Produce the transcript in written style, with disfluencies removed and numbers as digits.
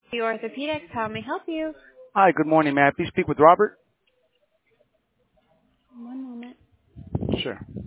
The orthopedics, how may I help you? Hi, good morning. May I please speak with Robert? One moment. Sure.